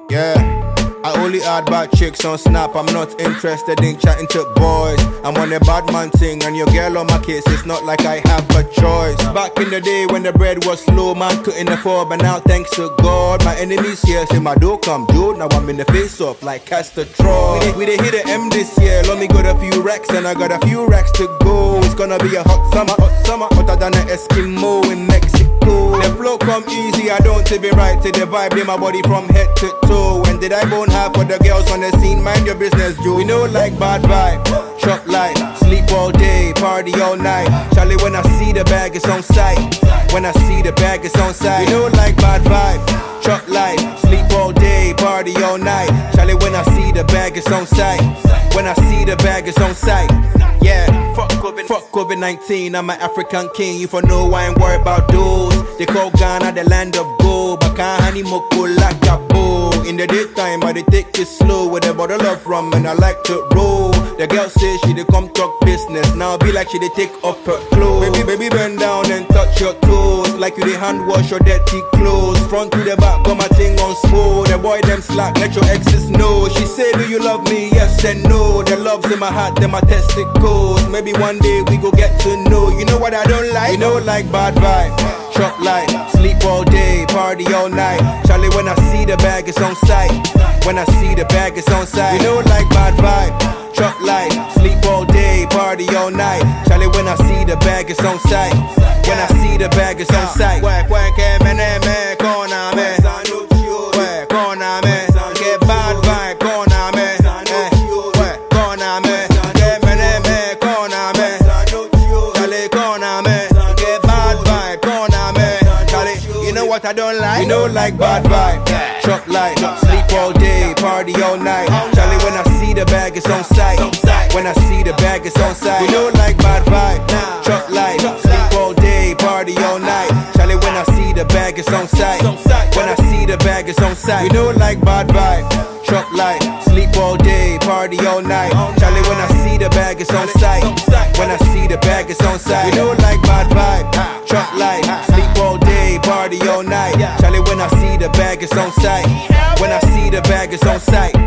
Yeah, I only add bad chicks on Snap. I'm not interested in chatting to boys. I'm on a bad man thing, and your girl on my case. It's not like I have a choice. Back in the day when the bread was slow, man couldn't afford. But now thanks to God, my enemies here say my door come due. Now I'm in the face off like Castor Troy. We dey hit the M this year. Let me got a few racks, and I got a few racks to go. It's gonna be a hot summer, hotter than an Eskimo in Mexico. The flow come easy, I don't even right to the vibe in my body from head to toe. When did I bone half for the girls on the scene? Mind your business, Joe. We know like bad vibe, chop light, sleep all day, party all night. Charlie, when I see the bag, it's on sight. When I see the bag, it's on sight. We know like bad vibe, chop light, sleep all day, party all night. Charlie, when I see the bag, it's on sight. When I see the bag, it's on sight. Yeah, fuck COVID-19, I'm an African king. You for know I ain't worried about those. They call Ghana the land of gold, but can't honey moko like a bow. In the daytime, I they take it slow with a bottle of rum, and I like to roll. The girl says she they come talk business, now be like she they take off her clothes. Baby, bend down and touch your toes, like you they hand wash your dirty clothes. Front to the back, got my thing on swole. The boy them slack, let your exes know. She say, do you love me? Yes and no. The love's in my heart, then my testicles. Maybe one day we go get to know. You know what I don't like? You know like bad vibe, chop light, sleep all day, party all night. Charlie, when I see the bag, it's on sight. When I see the bag, it's on sight. You know like bad vibe, chop light, sleep all day, party all night. Charlie, when I see the bag, it's on sight. When I see the bag, it's on sight. Get bad vibe, corner me. Corner me. Get me, corner me. Charlie, corner me. Get bad vibe, corner me. Charlie, you know what I don't like? You know like bad vibe, chop light, sleep all day, party all night. Charlie, when I see the bag, it's on sight. When I see the bag, it's on sight. You know like bad vibe, chop light, sleep all day, party all night. Charlie, when I see the bag, it's on sight. When I see the bag, it's on sight. You know like bad vibe, chop light, sleep all day, party all night. Charlie, when I see the bag, it's on sight. When I see the bag, it's on sight. You know like bad vibe, chop light, sleep all day, party all night. Charlie, when I see the bag, it's on sight. When I see the bag, it's on sight.